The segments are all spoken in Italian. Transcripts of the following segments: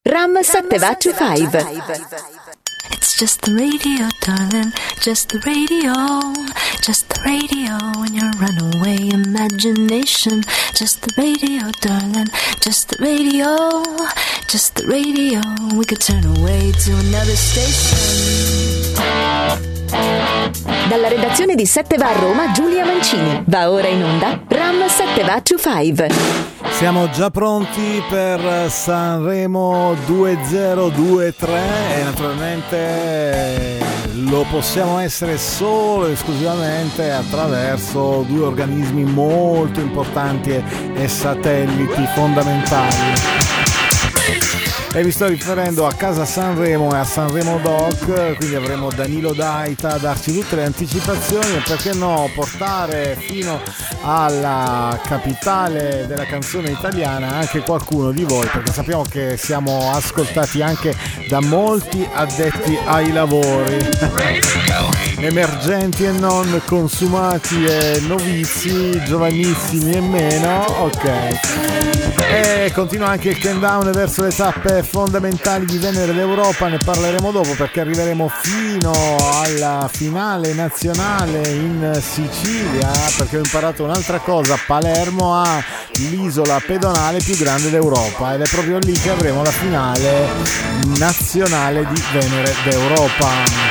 Ram 725. It's just the radio, darling, just the radio, just the radio in your runaway imagination. Just the radio, darling, just the radio, just the radio. We could turn away to another station. Dalla redazione di 7 va a Roma, Giulia Mancini. Va ora in onda Ram 725. Siamo già pronti per Sanremo 2023 e naturalmente lo possiamo essere solo e esclusivamente attraverso due organismi molto importanti e satelliti fondamentali. E vi sto riferendo a Casa Sanremo e a Sanremo Doc, quindi avremo Danilo Daita a darci tutte le anticipazioni e perché no portare fino alla capitale della canzone italiana anche qualcuno di voi, perché sappiamo che siamo ascoltati anche da molti addetti ai lavori, emergenti e non, consumati e novizi, giovanissimi e meno, ok. E continua anche il countdown verso le tappe fondamentali di Venere d'Europa, ne parleremo dopo perché arriveremo fino alla finale nazionale in Sicilia, perché ho imparato un'altra cosa: Palermo ha l'isola pedonale più grande d'Europa ed è proprio lì che avremo la finale nazionale di Venere d'Europa.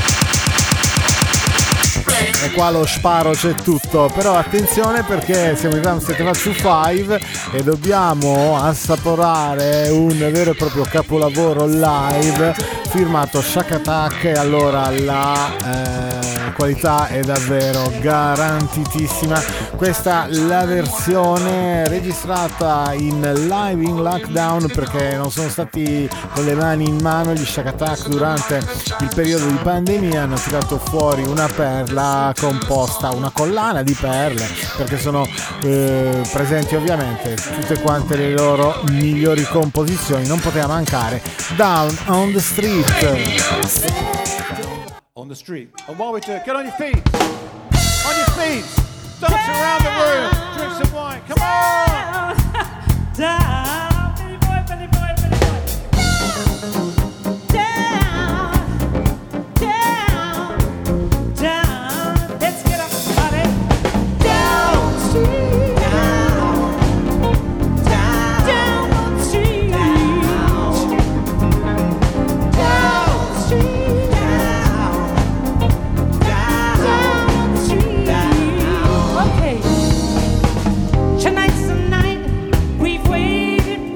E qua lo sparo c'è tutto, però attenzione perché siamo in Ram 725 e dobbiamo assaporare un vero e proprio capolavoro live firmato Shaka Attack, e allora la qualità è davvero garantitissima. Questa è la versione registrata in live in lockdown, perché non sono stati con le mani in mano gli Shaka Attack durante il periodo di pandemia, hanno tirato fuori una perla composta, una collana di perle, perché sono presenti ovviamente tutte quante le loro migliori composizioni. Non poteva mancare Down on the Street. On the street. And while we do it, get on your feet. On your feet. Dance around the room. Drink some wine. Come on. Down. Billy boy, Billy boy, Billy boy. Down. Down. Down. Let's get up, buddy. Down. Street. Down. Down. Down street. Down street. Okay. Tonight's the night we've waited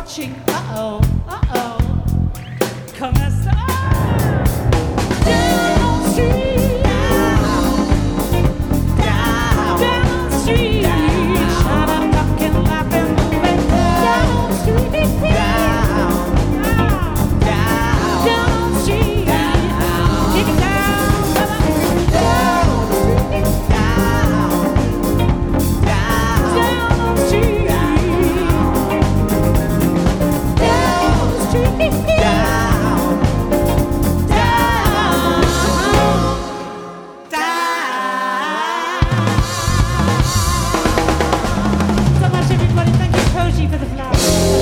watching. Uh-oh, uh-oh. Come as down the street, down the street, shouting, talking, laughing, moving down the street, down the street, take it down, down the street, down the street. For the flowers.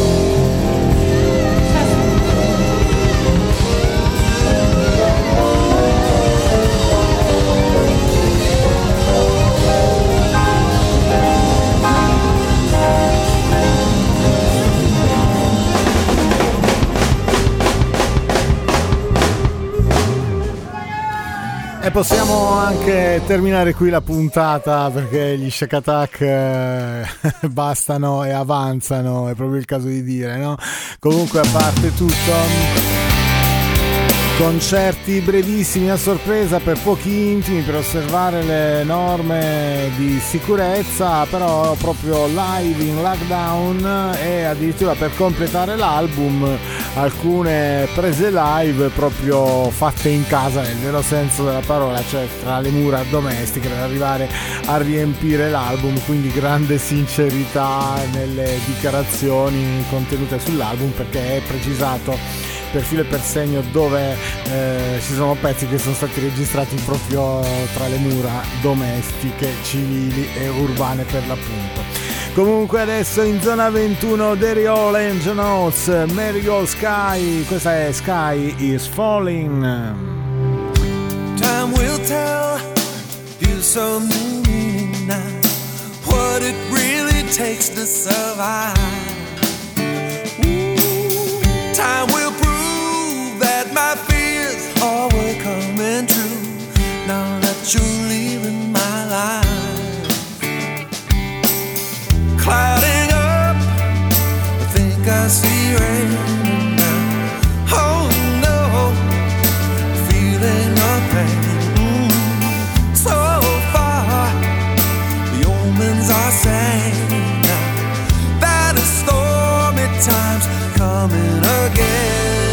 E possiamo anche terminare qui la puntata perché gli Shack Attack bastano e avanzano, è proprio il caso di dire, no? Comunque, a parte tutto, concerti brevissimi a sorpresa per pochi intimi per osservare le norme di sicurezza, però proprio live in lockdown, e addirittura per completare l'album alcune prese live proprio fatte in casa nel vero senso della parola, cioè tra le mura domestiche, per arrivare a riempire l'album. Quindi grande sincerità nelle dichiarazioni contenute sull'album, perché è precisato per filo e per segno dove ci sono pezzi che sono stati registrati proprio tra le mura domestiche, civili e urbane per l'appunto. Comunque adesso in zona 21 Derry Hall, Angel Notes, Marigold Sky, questa è Sky is Falling. Time will tell you so now what it really takes to survive. Time will prove that my fears all were coming true now that you're leaving my life. Clouding up, I think I see rain now. Oh no, feeling no pain. So far, the omens are saying now that a stormy time's coming again.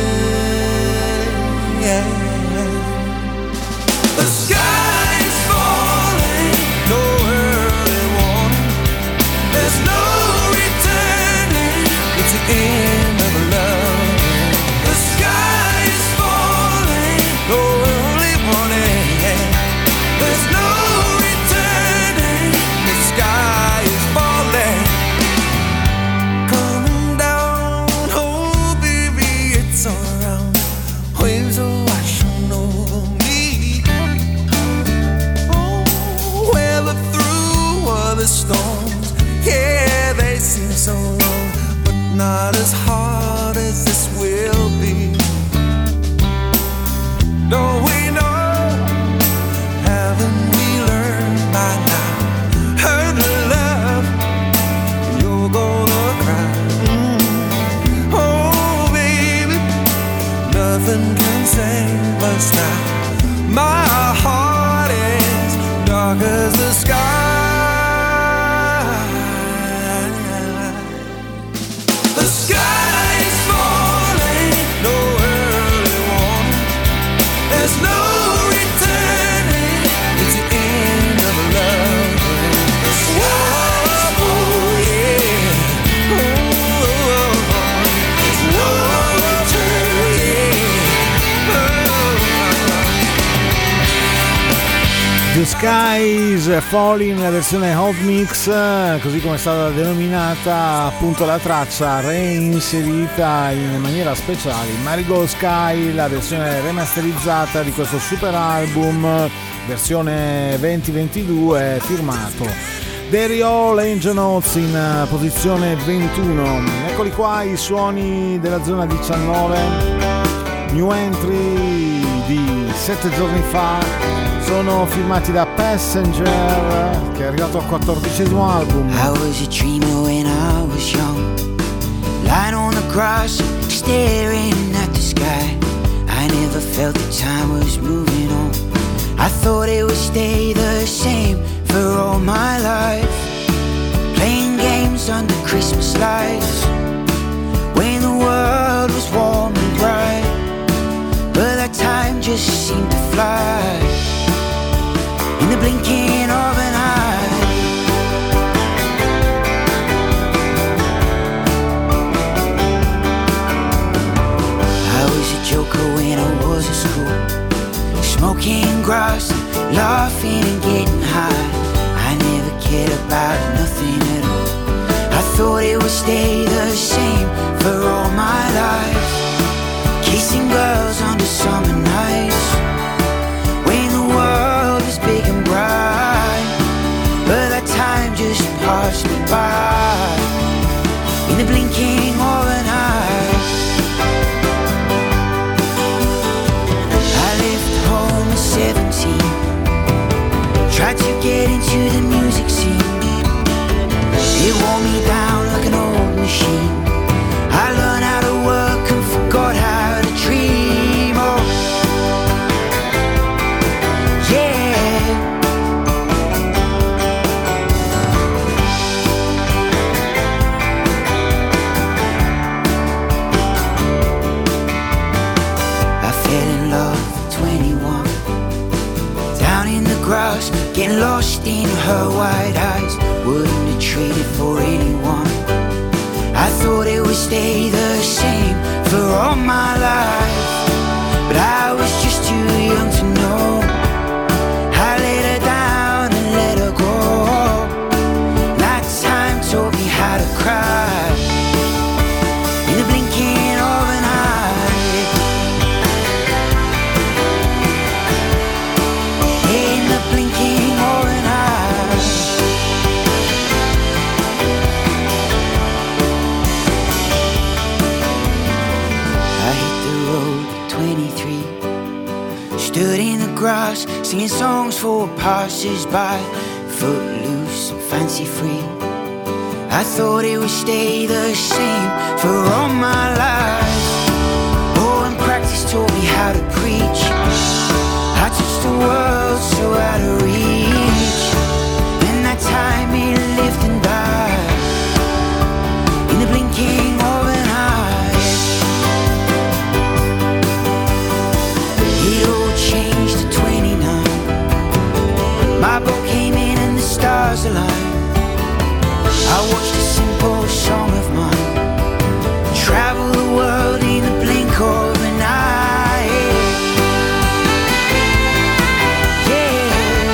Yeah. The sky is falling, no early warning. There's no returning, it's the end of love. The sky is falling, no early warning. There's no returning, the sky is falling. Coming down, oh baby, it's around. Waves are washing over me. Oh, weather through other storms. Yeah, they seem so long, but not as hard as this will be. Don't we know? Haven't we learned by now? Hurt love, you're gonna cry. Oh, baby, nothing can save us now. My heart is dark as the sky. The sky is falling, no early warning. There's no returning, it's the end of love. The sky is falling, yeah. There's no returning, The Sky is Falling, la versione Hot Mix, così come è stata denominata appunto la traccia reinserita in maniera speciale in Marigold Sky, la versione remasterizzata di questo super album, versione 2022, firmato Derry Hall, Angel Notes in posizione 21. Eccoli qua i suoni della zona 19, new entry di 7 giorni fa. Sono firmati da Passenger, che è arrivato al 14° album. I was a dreamer when I was young, lying on the grass, staring at the sky. I never felt the time was moving on. I thought it would stay the same for all my life. Playing games under Christmas lights when the world was warm and bright. But that time just seemed to fly in the blinking of an eye. I was a joker when I was at school, smoking grass, laughing and getting high. I never cared about nothing at all. I thought it would stay the same for all my life. Kissing girls under summer nights when the world was big and bright. But that time just passed me by in the blinking of an eye. I left home at 17, tried to get into the music scene. It wore me down like an old machine. I learned how to work and forgot how to dream. Oh, yeah. I fell in love at 21, down in the grass, getting lost in her wide eyes. Wouldn't have traded for anyone. I thought it would stay the same for all my life, but I was just too young to know. I let her down and let her go. That time taught me how to cry in the blinking of an eye. In the blinking of an eye. I hit the road at 23, stood in the grass, singing songs for passers-by, footloose and fancy-free. I thought it would stay the same for all my life. Oh, and practice taught me how to preach. I touched the world so out of reach. In that time it lived and died in the blinking of an eye. It all changed at 29. My boat came in and the stars aligned. I watched a simple song of mine travel the world in the blink of an eye. Yeah.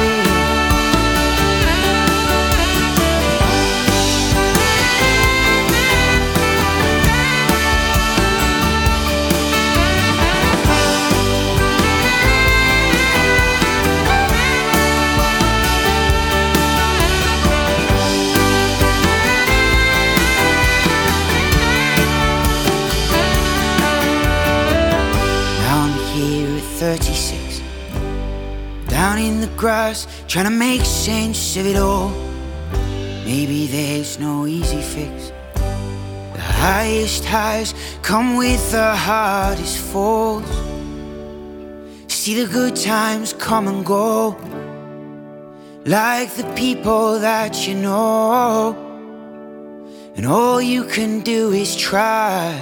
Now I'm here at 36, down in the grass, trying to make sense of it all. Maybe there's no easy fix. The highest highs come with the hardest falls. See the good times come and go, like the people that you know, and all you can do is try,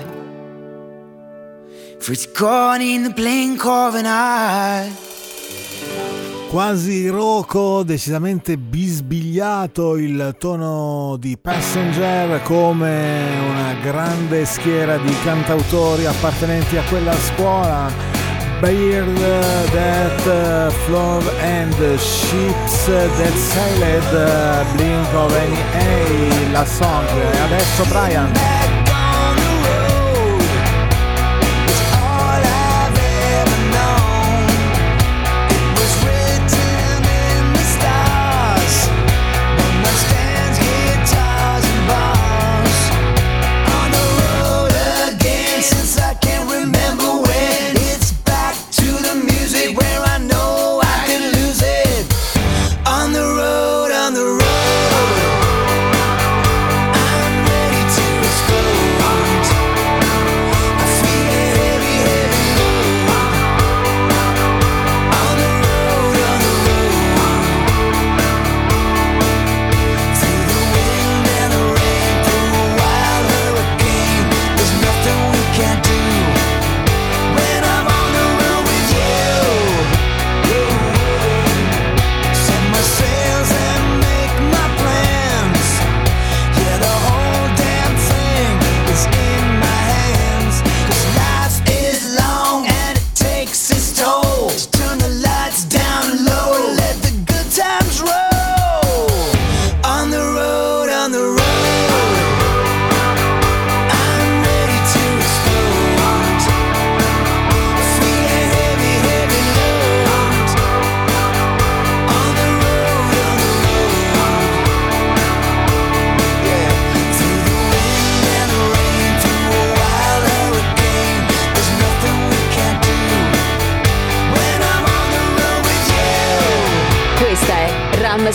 for it's gone in the blink of an eye. Quasi roco, decisamente bisbigliato il tono di Passenger, come una grande schiera di cantautori appartenenti a quella scuola. Beard That Floor and Ships That Sailed, Blink of an Eye, la song. E adesso Brian. On the road, I'm ready to explore.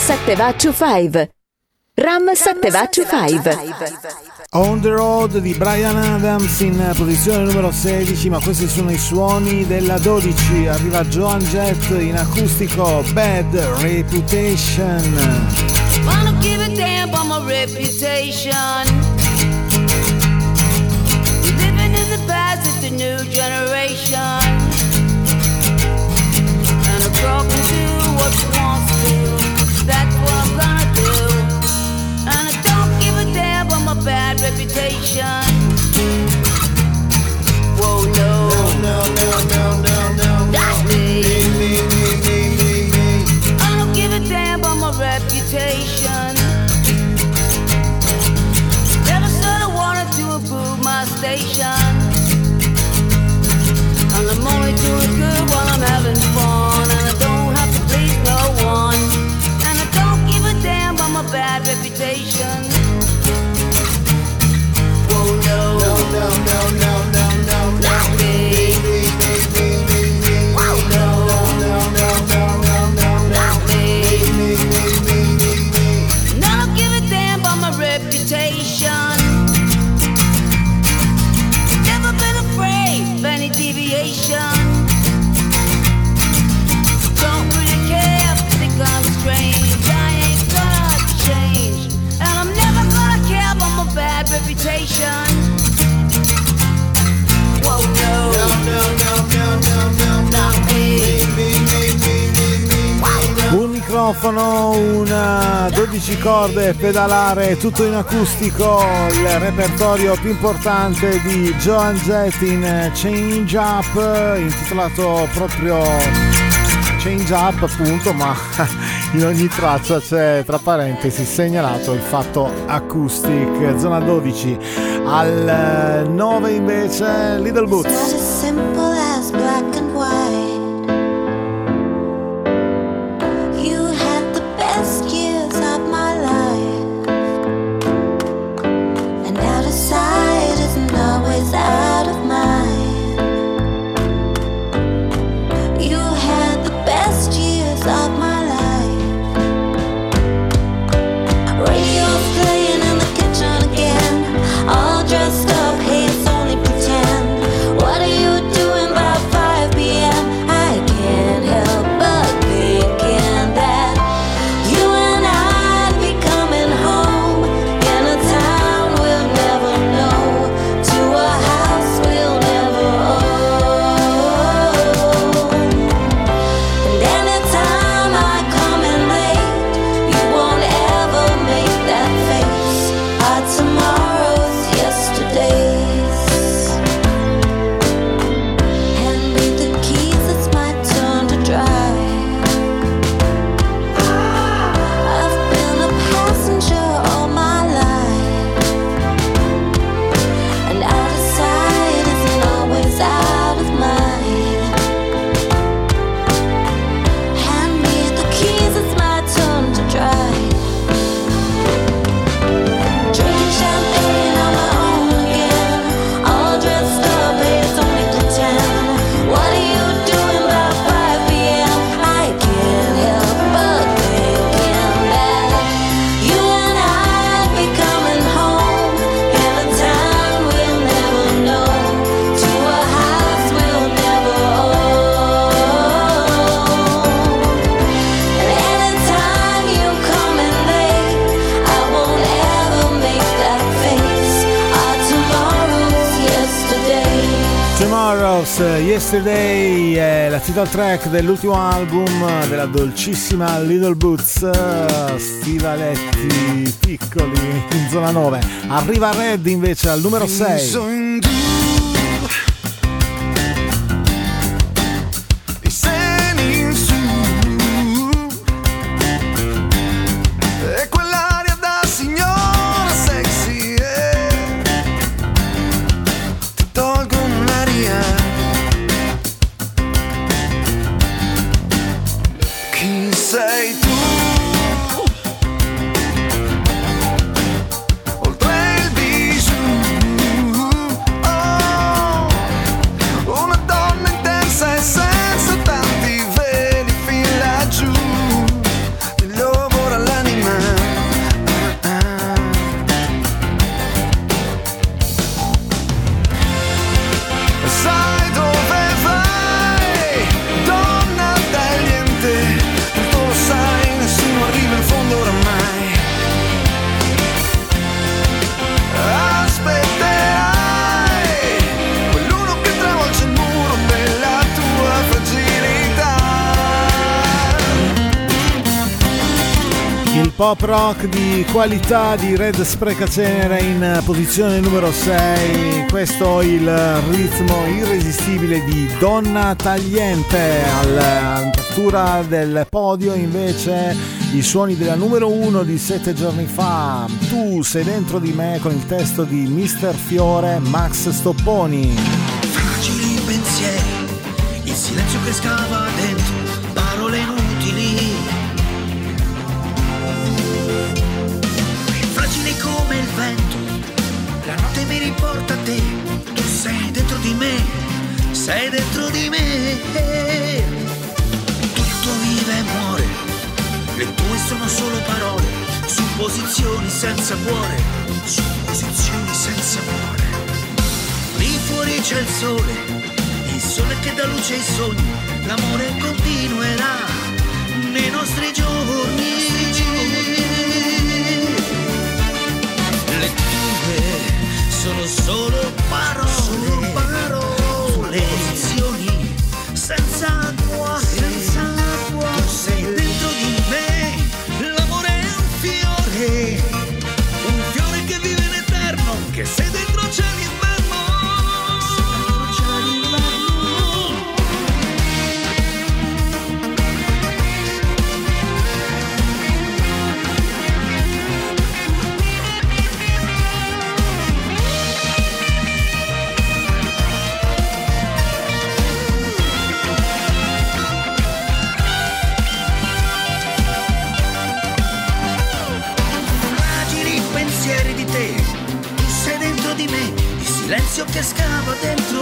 7 va to 5. Ram 7 va to 5. On the Road di Bryan Adams in posizione numero 16, ma questi sono i suoni della 12. Arriva Joan Jett in acustico, Bad Reputation. Wanna give a damn about my reputation. Living in the past, it's a new generation. And a girl can do what she wants to. That's what I'm gonna do. And I don't give a damn about my bad reputation. Whoa, no. Not me. I don't give a damn about my reputation. Never said I wanted to improve my station. And I'm only doing good while I'm having fun. And I don't have to please no one. And I don't give a damn about my bad reputation. Whoa, no. Not me. Whoa, no. Not me. And I don't give a damn about my reputation. Never been afraid of any deviation. Don't really care if you think I'm strange. I ain't gonna change. And I'm never gonna care about my bad reputation. Whoa, no. Not me. Un microfono, una 12 corde, pedalare, tutto in acustico, il repertorio più importante di Joan Jett in Change Up, intitolato proprio Change Up appunto, ma in ogni traccia c'è tra parentesi segnalato il fatto acoustic. Zona 12. Al 9 invece Little Boots. It's not as simple as black and white. You had the best years of my life, and out of sight isn't always out of mind. You had the best years of my life. Radio's playing in the kitchen again, all dressed up, hey, it's only pretend. What are you doing by 5 p.m.? I can't help but thinking that you and I'd be coming home in a town we'll never know, to a house we'll never own. And anytime I come in late, you won't ever make that face. Our tomorrow's yesterdays. Hand me the keys, it's my turn to drive. I've been a passenger all my life, and out of sight isn't always out of mind. Hand me the keys, it's my turn to drive. Drinking champagne on my own again, all dressed up, hey, it's only pretend. What are you doing by 5 p.m.? I can't help but thinking that you and I'd be coming home in a town we'll never know, to a house we'll never own. And anytime you come in late, I won't ever make that face. Our tomorrow's yesterday. Tomorrow's Yesterday è la title track dell'ultimo album della dolcissima Little Boots, stivaletti piccoli in zona 9. Arriva Red invece al numero 6. I seni in su e quell'aria da signora sexy, ti tolgono l'aria. Chi sei tu? Oltre il bijou, pop rock di qualità di Red Sprecacenere in posizione numero 6. Questo il ritmo irresistibile di Donna Tagliente. All'apertura del podio invece i suoni della numero 1 di 7 giorni fa. Tu sei dentro di me, con il testo di Mister Fiore, Max Stopponi. Fragili pensieri, il silenzio che scava dentro, parole inutili, fragili come il vento, la notte mi riporta a te, tu sei dentro di me, sei dentro di me, tutto vive e muore, le tue sono solo parole, supposizioni senza cuore, supposizioni senza cuore, lì fuori c'è il sole che dà luce ai sogni, l'amore continuerà nei nostri giorni. Le tue sono solo parole, posizioni senza cuore, tu sei dentro di me, l'amore è un fiore che vive in eterno, che sei dentro c'è l'inverno. Silenzio che scava dentro,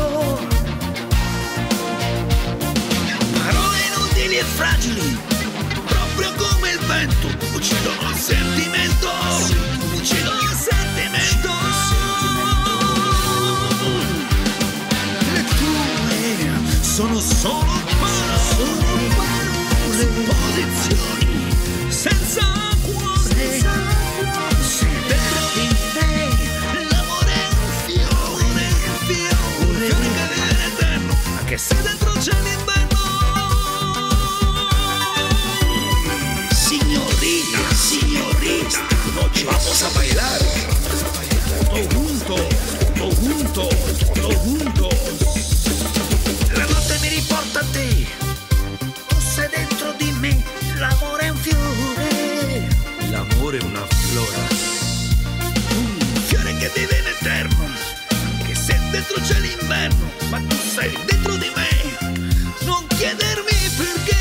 parole inutili e fragili, proprio come il vento, uccidono il sentimento, uccidono il sentimento. Le tue sono solo parole, posizioni senza cuore, sei dentro di me. Che se dentro c'è l'inverno. Signorita, signorita, oggi vamos a bailar. Todo juntos. La notte mi riporta a te, tu sei dentro di me, l'amore è un fiore. L'amore è una flora, un fiore che vive in eterno, che se dentro c'è l'inverno, ma tu sei dentro di me, non chiedermi perché.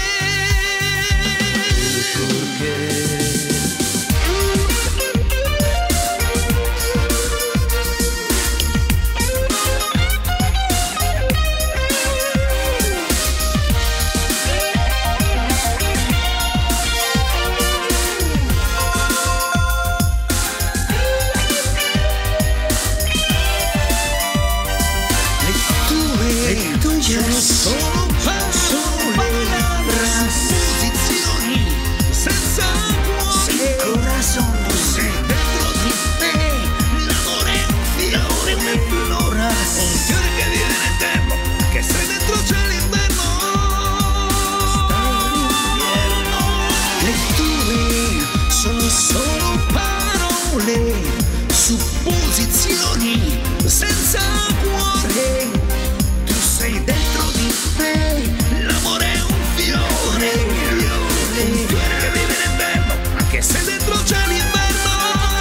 Solo palabras, posizioni senza cuore, sin corazón, tu sei dentro di me, l'amore è una flora, un fiore che vive in eterno, che sei dentro c'è l'inverno. Le tue sono solo parole, supposizioni senza cuore. Sei dentro di me, l'amore è un fiore, un fiore che vive in inverno, anche se dentro c'è l'inverno.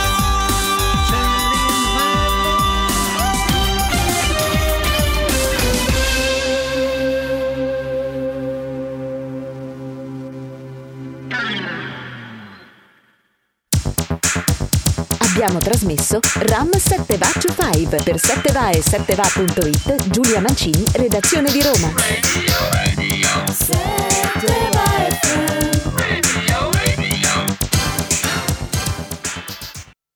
Abbiamo trasmesso Ram 7 Va to 5 per 7va e 7va.it. Giulia Mancini, redazione di Roma. Radio. 7va.